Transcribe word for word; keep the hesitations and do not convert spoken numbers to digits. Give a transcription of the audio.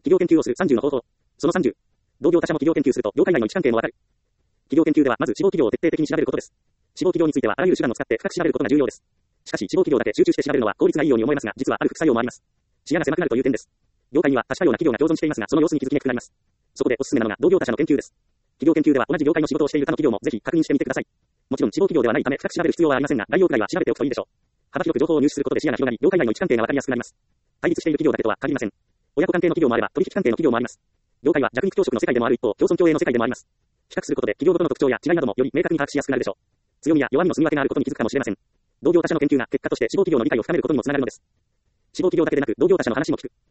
企業研究をするさんじゅうの方法。そのさんじゅう。同業他社も企業研究すると、業界内の位置関係もわかる。企業研究では、まず志望企業を徹底的に調べることです。志望企業については、あらゆる手段を使って深く調べることが重要です。しかし、志望企業だけ集中して調べるのは効率がいいように思えますが、実はある副作用もあります。視野が狭くなるという点です。業界には多種多様な企業が共存していますが、その様子に気づきにくくなります。そこでおすすめなのが同業他社の研究です。企業研究では同じ業界の仕事をしている他の企業もぜひ確認してみてください。もちろん志望企業ではないため深く調べる必要はありませんが、概要くらいは調べておくといいでしょう。幅広く情報を入手することで視野が広がり、業界内の位置関係がわかりやすくなります。対立している企業だけとは限りません。親子関係の企業もあれば、取引関係の企業もあります。業界は弱肉強食の世界でもある一方、共存共栄の世界でもあります。比較することで企業ごとの特徴や違いなどもより明確に把握しやすくなるでしょう。強みや弱みの住み分けがあることに気づくかもしれません。同業他社の研究が結果として志望企業の理解を深めることにもつながるのです。志望企業だけでなく同業他社の話も聞く。